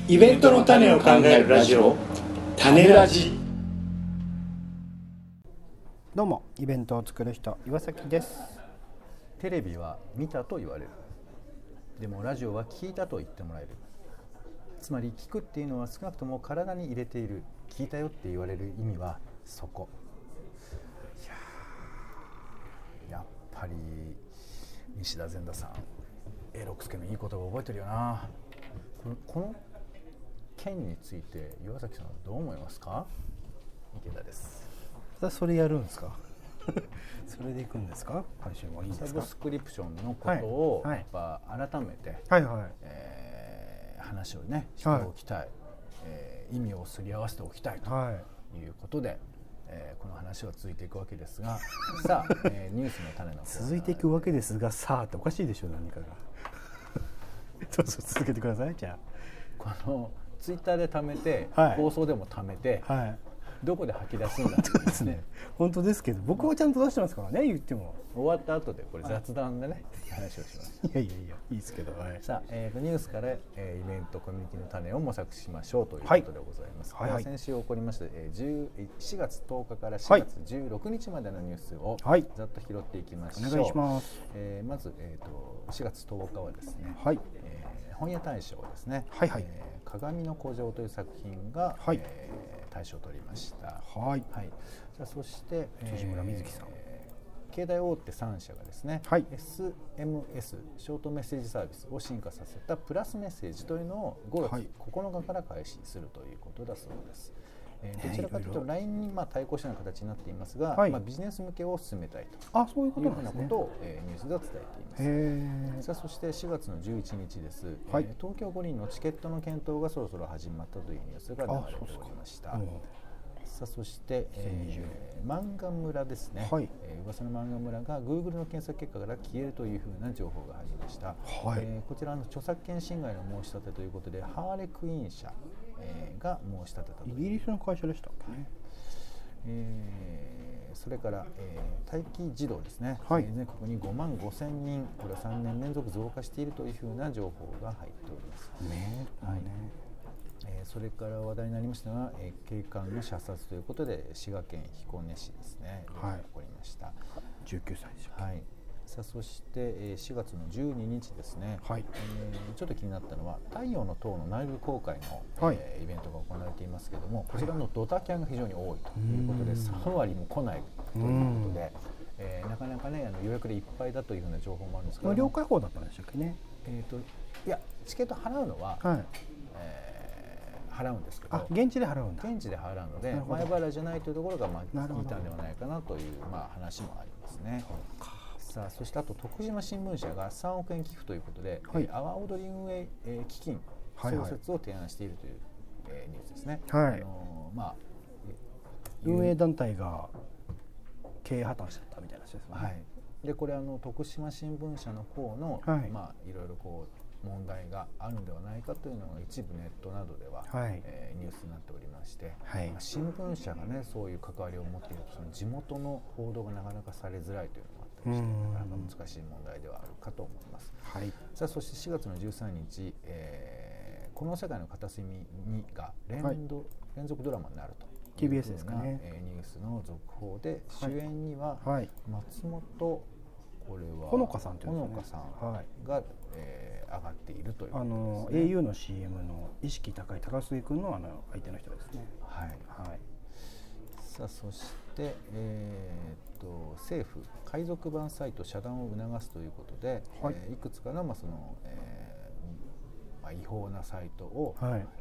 イベントの種を考えるラジオ、種ラジ。 どうも、イベントを作る人、岩崎です。 テレビは見たと言われる。でもラジオは聞いたと言ってもらえる。つまり聞くっていうのは少なくとも体に入れている。聞いたよって言われる意味はそこ。やっぱり西田善太さん、永六輔のいい言葉を覚えてるよな。この件について岩崎さんはどう思いますか？池田です。 それやるんですか？それでいくんですか？今週もいいですか？ サブスクリプションのことをやっぱ改めて、話をねしておきたい、意味をすり合わせておきたいということで、この話は続いていくわけですがさあ、ニュースの種の続いていくわけですがさあっておかしいでしょ、何かが。そう続けてください。じゃあこのツイッターで貯めて、放送でも貯めて、どこで吐き出すんだってですね。 本当ですけど、僕はちゃんと出してますからね、言っても。 終わった後でこれ雑談でね、話をします。 いやいいですけど。 さあ、ニュースから、イベントコミュニティの種を模索しましょうということでございます。先週起こりました、4月10日から4月16日までのニュースをざっと拾っていきましょう。 お願いします。 まず、4月10日はですね、本屋大賞ですね。鏡の古城という作品が、大賞を取りました。さあそして、 辻村瑞希さん、 携帯大手3社がですね、SMS ショートメッセージサービスを進化させたプラスメッセージというのを5月9日から開始するということだそうです。どちらかというと LINE に対抗したような形になっていますが、ビジネス向けを進めたいというふうなことをニュースでは伝えています。さあそして4月の11日です。東京五輪のチケットの検討がそろそろ始まったというニュースが流れておりました。さあそして、漫画村ですね、噂の漫画村が Google の検索結果から消えるというふうな情報が入りました。こちらの著作権侵害の申し立てということでハーレクイーン社が申し立てたという。 イギリスの会社でしたっけね。 それから、待機児童ですね、全国に5万5千人、これは3年連続増加しているというふうな情報が入っております。それから話題になりましたのは、警官の射殺ということで滋賀県彦根市ですね、起こりました。 19歳でしょうか。 さあそして4月の12日ですね、ちょっと気になったのは太陽の塔の内部公開の、イベントが行われていますけれども、こちらのドタキャンが非常に多いということで3割も来ないということで、なかなかね予約でいっぱいだというふうな情報もあるんですけど、 無料開放だったんでしたっけね。 いやチケット払うのは、払うんですけど、 現地で払うんだ。 現地で払うので前払いじゃないというところがいいたんではないかなという話もありますね。さあそしてあと徳島新聞社が3億円寄付ということで、阿波踊り運営、基金創設を提案しているという、ニュースですね。 運営団体が経営破綻しちゃったみたいな話ですね。 でこれ徳島新聞社の方の、いろいろこう問題があるのではないかというのが一部ネットなどでは、ニュースになっておりまして、新聞社がねそういう関わりを持っているとその地元の報道がなかなかされづらいというのがあったりして、なかなか難しい問題ではあるかと思います。さあそして4月の13日、この世界の片隅にが連続ドラマになると。 TBS ですかね。 ニュースの続報で、主演には松本ほのかさんが上がっているということですね。 au の CM の意識高い高杉君の相手の人ですね。 さあそして、政府海賊版サイト遮断を促すということで、いくつかのその、違法なサイトを、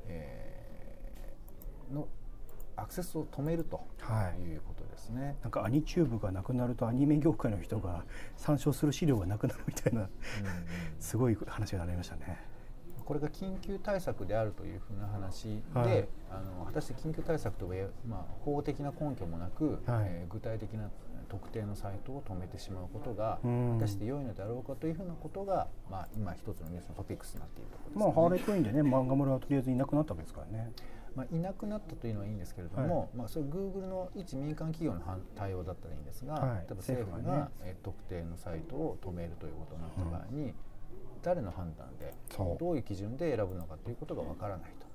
のアクセスを止めるということですね。 なんかアニチューブがなくなるとアニメ業界の人が参照する資料がなくなるみたいなすごい話がなりましたね。 これが緊急対策であるというふうな話で、果たして緊急対策とはいえ、法的な根拠もなく、具体的な特定のサイトを止めてしまうことが果たして良いのであろうかというふうなことが、今一つのニュースのトピックスになっているところですね。 ハーレークイーンでね、漫画村はとりあえずいなくなったわけですからね。 いなくなったというのはいいんですけれども、それ Google の一民間企業の対応だったらいいんですが、例えば政府が特定のサイトを止めるということになった場合に、誰の判断でどういう基準で選ぶのかということがわからないと。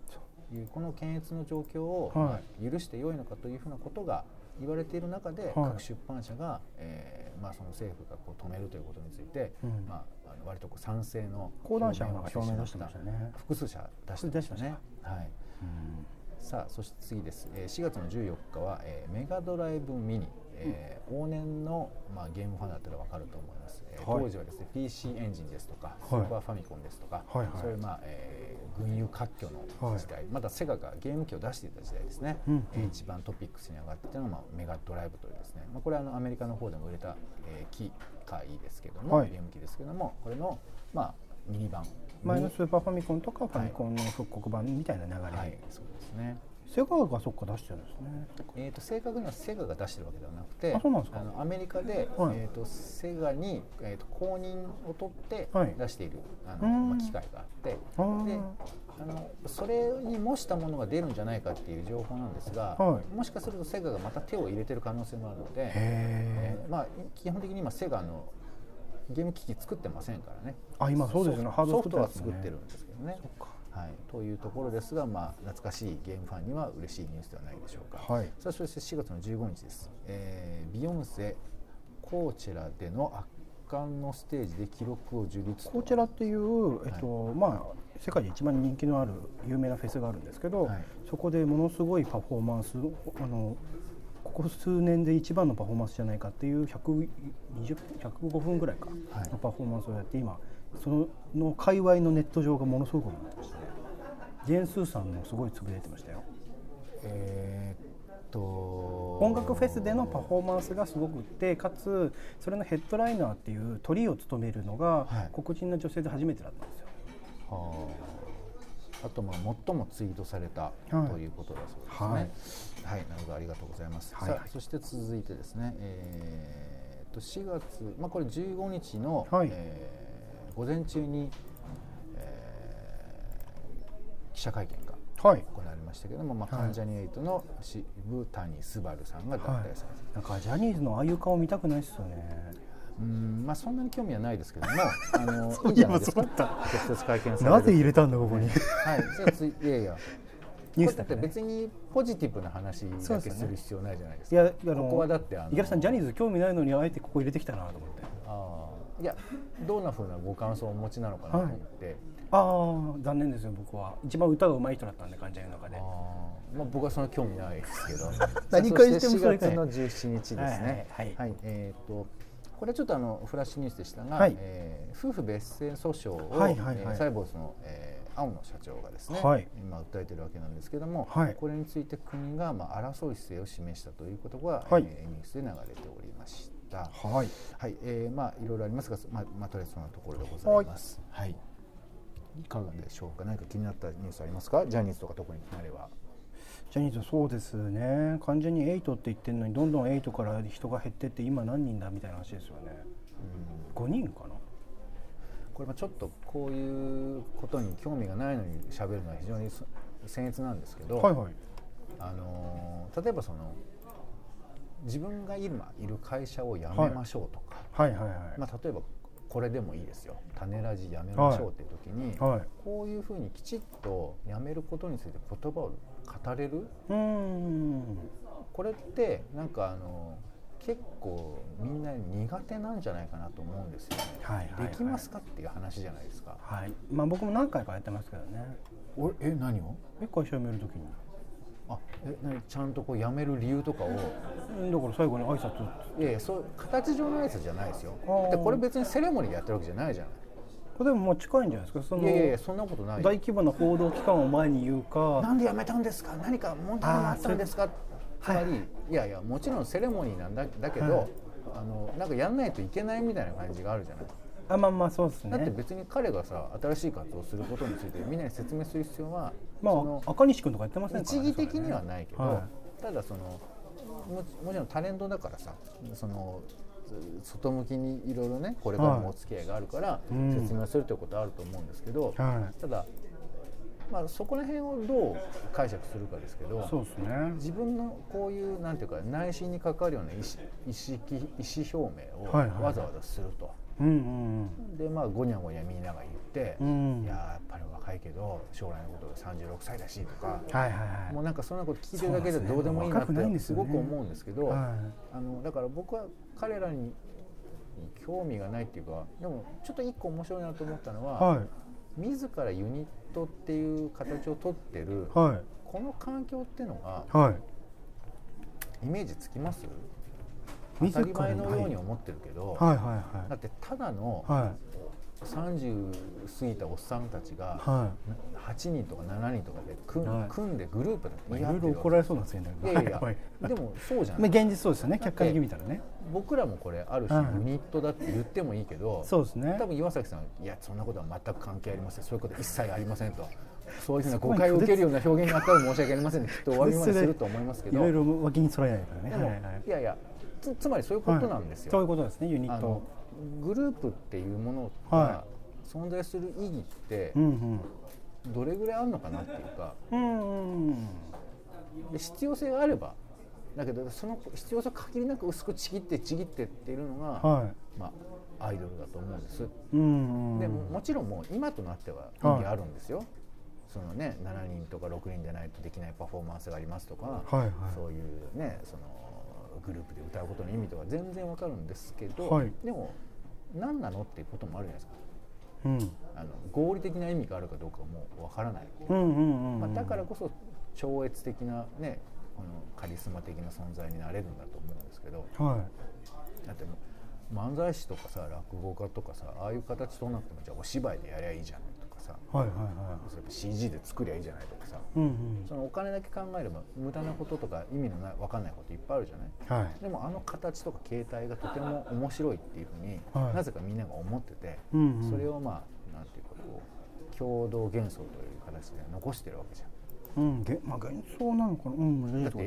いうこの検閲の状況を、許してよいのかというふうなことが言われている中で、各出版社が、その政府がこう止めるということについて、割とこう賛成の講談社が表明出してましたね。 複数社出してましたね。はい。さあそして次です。4月の14日は、メガドライブミニ、往年の、ゲームファンだったら分かると思います。当時はですね PC エンジンですとか、スーパーファミコンですとか、そういう群雄割拠の時代、まだセガがゲーム機を出していた時代ですね。一番トピックスに上がっていたのは、メガドライブというですね、これはアメリカの方でも売れた、機械ですけども、ゲーム機ですけども、これのミニ版、 前のスーパーファミコンとかファミコンの復刻版みたいな流れ、 そうですね。 セガがそっか出してるんですね。 正確にはセガが出してるわけではなくて、 そうなんですか。 アメリカで、セガに、公認を取って出している、機械があって、でそれに模したものが出るんじゃないかっていう情報なんですが、もしかするとセガがまた手を入れてる可能性もあるので、基本的に今セガのゲーム機器作ってませんからね。 今そうですね。ハードソフトは作ってるんですけどね。というところですが、懐かしいゲームファンには嬉しいニュースではないでしょうか。さあそして4月の15日です。ビヨンセコーチェラでの圧巻のステージで記録を樹立。 コーチェラっていう、世界で一番人気のある有名なフェスがあるんですけど、そこでものすごいパフォーマンス、ここ数年で一番のパフォーマンスじゃないかっていう105分ぐらいかのパフォーマンスをやって、今その界隈のネット上がものすごくなってましたね。ジェーン・スーさんもすごいつぶやいてましたよ。音楽フェスでのパフォーマンスがすごくって、かつそれのヘッドライナーっていうトリを務めるのが黒人の女性で初めてだったんですよ。 あと最もツイートされたということだそうですね。なるほど、ありがとうございます。そして続いてですね、4月、これ15日の、午前中に、記者会見が行われましたけれども、関ジャニ∞の渋谷昴さんが脱退された。 なんかジャニーズのああいう顔見たくないですよね。 そんなに興味はないですけども、いいじゃないですか。直接会見される。 なぜ入れたんだここに。 いやいや。ニュースだって別にポジティブな話だけする必要ないじゃないですか。ここはだって五十嵐さんジャニーズ興味ないのにあえてここ入れてきたなと思って。 いや、どんな風なご感想をお持ちなのかなと思って。 残念ですよ。僕は一番歌が上手い人だったんで、関ジャニの中で。 僕はその興味ないですけど。 何回しても 4月の17日ですね。これはちょっとフラッシュニュースでしたが、夫婦別姓訴訟をサイボウズの青野社長がですね、今訴えているわけなんですけども、これについて国が争う姿勢を示したということがニュースで流れておりました。いろいろありますが、とりあえずそんなところでございます。いかがでしょうか。何か気になったニュースありますか。ジャニーズとか特にあれば。 ジャニーズはそうですね。完全に8って言ってるのにどんどん8から人が減ってって今何人だみたいな話ですよね。5人かな。 これちょっとこういうことに興味がないのに喋るのは非常に僭越なんですけど、例えば自分がいる会社を辞めましょうとか、例えばこれでもいいですよ、種ラジやめましょうっていう時に、こういうふうにきちっとやめることについて言葉を語れる、これってなんか結構みんな苦手なんじゃないかなと思うんですよね。できますかっていう話じゃないですか。 僕も何回かやってますけどね。 何を？ 会社辞める時に。 ちゃんとこう辞める理由とかを。だから最後に挨拶。 いやいや、そう形上の挨拶じゃないですよ。でこれ別にセレモニーでやってるわけじゃないじゃない。 これでも近いんじゃないですか。 いやいや、そんなことない。 大規模な報道機関を前に言うか。 なんで辞めたんですか。何か問題があったんですか。つまり、いやいや、もちろんセレモニーなんだけど、なんかやんないといけないみたいな感じがあるじゃない。 そうですね。 だって別に彼がさ、新しい活動をすることについてみんなに説明する必要は、 赤西君とか言ってませんからね。 一義的にはないけど、ただもちろんタレントだからさ、外向きにいろいろね、これからもお付き合いがあるから説明するということはあると思うんですけど、ただそこら辺をどう解釈するかですけど、自分のこういうなんていうか内心に関わるような意思表明をわざわざすると。 でまあごにゃごにゃみんなが言って、いやっぱり若いけど将来のことで36歳だしとか、もうなんかそんなこと聞いてるだけでどうでもいいなってすごく思うんですけど、だから僕は彼らに興味がないっていうか、でもちょっと一個面白いなと思ったのは、自らユニットっていう形をとってる、この環境っていうのが、イメージつきます？当たり前のように思ってるけど、だってただの30過ぎたおっさんたちが8人とか7人とかで組んでグループでいろいろ怒られそうなんですよね。 いやいやでもそうじゃない。 現実そうですよね。客観的に見たらね。 僕らもこれある種ユニットだって言ってもいいけど、 そうですね。 多分岩崎さんいやそんなことは全く関係ありません。そういうこと一切ありませんと。そういうふうな誤解を受けるような表現があったら申し訳ありませんね。きっとお詫びまですると思いますけど。 いろいろ脇にそらえないからね。 いやいやつまりそういうことなんですよ。 そういうことですね。ユニット。 グループっていうものが存在する意義ってどれぐらいあるのかなっていうか、必要性があればだけどその必要性を限りなく薄くちぎってっているのが、まあアイドルだと思うんです。でももちろんもう今となっては意義あるんですよ。そのね7人とか6人でないとできないパフォーマンスがありますとか、そういうねそのグループで歌うことの意味とか全然わかるんですけど、でも何なのっていうこともあるじゃないですか。合理的な意味があるかどうかもうわからない。だからこそ超越的なねこのカリスマ的な存在になれるんだと思うんですけど、だってもう漫才師とかさ落語家とかさああいう形となってもじゃあお芝居でやりゃいいじゃないとかさ、CG で作りゃいいじゃないとかさ、そのお金だけ考えれば無駄なこととか意味のない分かんないこといっぱいあるじゃない。でもあの形とか形態がとても面白いっていうふうに、なぜかみんなが思ってて、それをまあなんていうかこう共同幻想という形で残してるわけじゃん。 幻想なのかな。 だって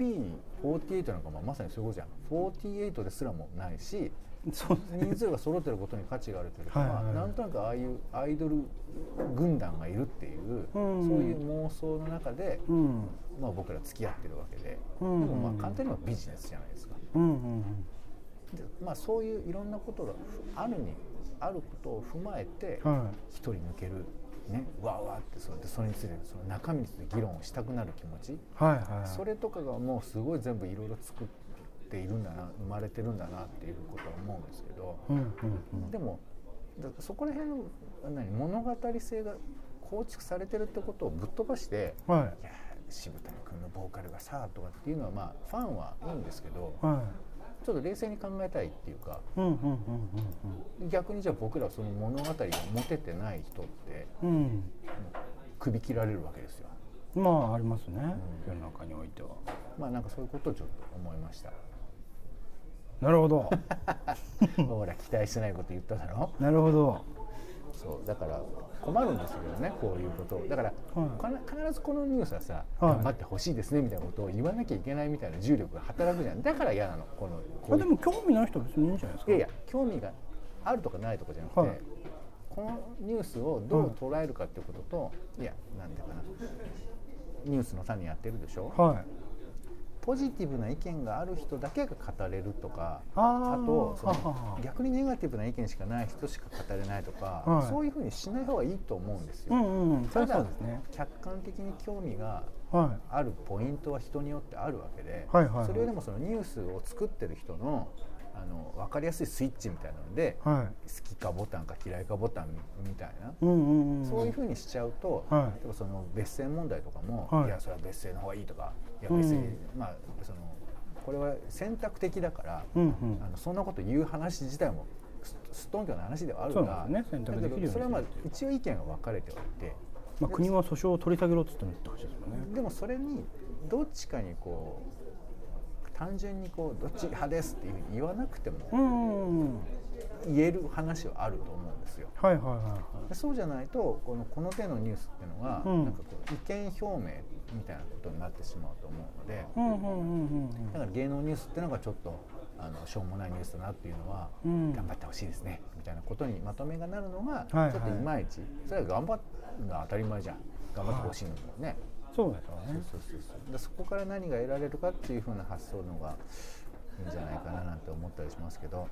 AKB48 なんかまさにそういうことじゃん。48ですらもないし、人数が揃ってることに価値があるというか、なんとなくああいうアイドル軍団がいるっていう、そういう妄想の中で、まあ僕ら付き合ってるわけで、でもまあ簡単にはビジネスじゃないですか。でまあそういういろんなことがあることを踏まえて一人抜ける。ね、わーわーってそれについてその中身について議論をしたくなる気持ち、それとかがもうすごい全部いろいろ作っているんだな生まれてるんだなっていうことは思うんですけど、でもそこら辺の物語性が構築されてるってことをぶっ飛ばして、いや渋谷君のボーカルがさとかっていうのはまあファンはいいんですけど、ちょっと冷静に考えたいっていうか、逆にじゃあ僕らその物語が持ててない人って、首切られるわけですよ。 まあありますね、世の中においては。 まあなんかそういうことをちょっと思いました。 なるほど。 ほら期待してないこと言っただろ。 なるほど。 そうだから困るんですよねこういうことを。だから、必ずこのニュースはさ、頑張ってほしいですねみたいなことを言わなきゃいけないみたいな重力が働くじゃん。だから嫌なのこの。 でも興味ない人は別にいいんじゃないですか。 いや興味があるとかないとかじゃなくて、このニュースをどう捉えるかっていうことと、いやなんでかな、ニュースの種やってるでしょ。ポジティブな意見がある人だけが語れるとか、あとその逆にネガティブな意見しかない人しか語れないとか、そういうふうにしない方がいいと思うんですよ。ただ客観的に興味があるポイントは人によってあるわけで、それよりもそのニュースを作ってる人の分かりやすいスイッチみたいなので、好きかボタンか嫌いかボタンみたいな、そういうふうにしちゃうと、その別姓問題とかも、いやそれは別姓の方がいいとか、いや別姓、まあそのこれは選択的だから、そんなこと言う話自体もすっとんきょな話ではあるが、それはまあ一応意見が分かれてはいて、 国は訴訟を取り下げろって言ってほしいですよね。 でもそれにどっちかにこう単純にこうどっち派ですっていうふうに言わなくても言える話はあると思うんですよ。そうじゃないとこの手のニュースっていうのが、なんかこう意見表明みたいなことになってしまうと思うので、だから芸能ニュースっていうのがちょっとしょうもないニュースだなっていうのは、頑張ってほしいですねみたいなことにまとめがなるのがちょっといまいち、それは頑張るのは当たり前じゃん。頑張ってほしいのもね。 そうですよね。 そこから何が得られるかっていう風な発想のがいいんじゃないかななんて思ったりしますけど、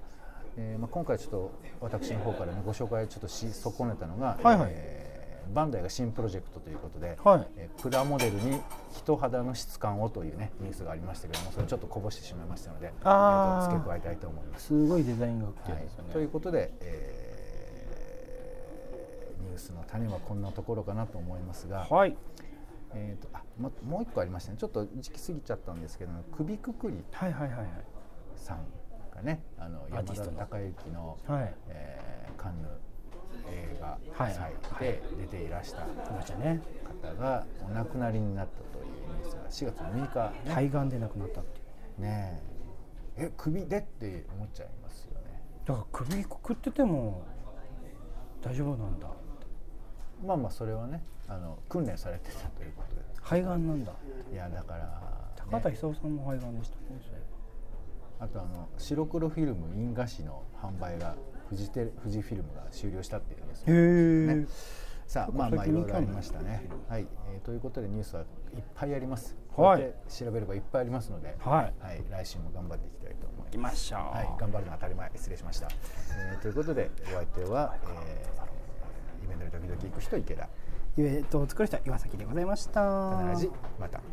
今回ちょっと私の方から、ね、ご紹介ちょっとし損ねたのが、 はいはい、 バンダイが新プロジェクトということで、 はい、 プラモデルに人肌の質感をという、ね、ニュースがありましたけども、それちょっとこぼしてしまいましたので、付け加えたいと思います。 すごいデザインが綺麗ですよね。 ということで、ニュースの種はこんなところかなと思いますが、 はい、 もう一個ありましたね。ちょっと時期過ぎちゃったんですけども、首くくりさんがね、山田孝之の、はい、カンヌ映画祭で出ていらした方がお亡くなりになったというニュースが4月6日、 ね、肺がんで亡くなったっていうね。首でって思っちゃいますよね。 だから首くくってても大丈夫なんだ。 まあそれはね、訓練されてたということで。 肺がんなんだ。 いやだから、ね、 高田勲さんも肺がんでしたね。 あと白黒フィルム印画紙の販売が富士フィルムが終了したっていうんですね。さあいろいろありましたね。はい、ということでニュースはいっぱいあります。はい、調べればいっぱいありますので、はい、はい、来週も頑張っていきたいと思います。 行きましょう。 はい、頑張るのは当たり前。失礼しました。ということでお相手は、イベントに時々行く人池田。 イベントを作る人は岩崎でございました。 たならじまた。